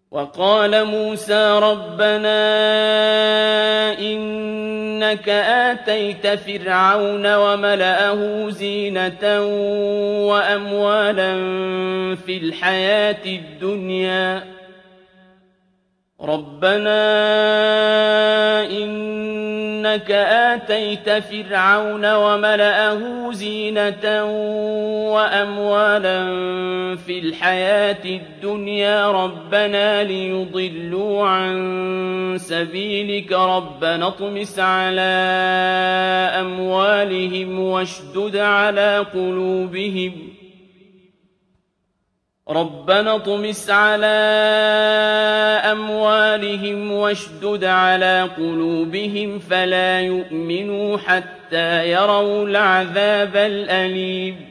وقال موسى ربنا إنك آتيت فرعون وملأه زينة وأموالا في الحياة الدنيا ربنا إنك آتيت فرعون وملأه زينة وأموالا في الحياة الدنيا ربنا ليضلوا عن سبيلك ربنا اطمس على أموالهم واشدد على قلوبهم فلا يؤمنوا حتى يروا العذاب الأليم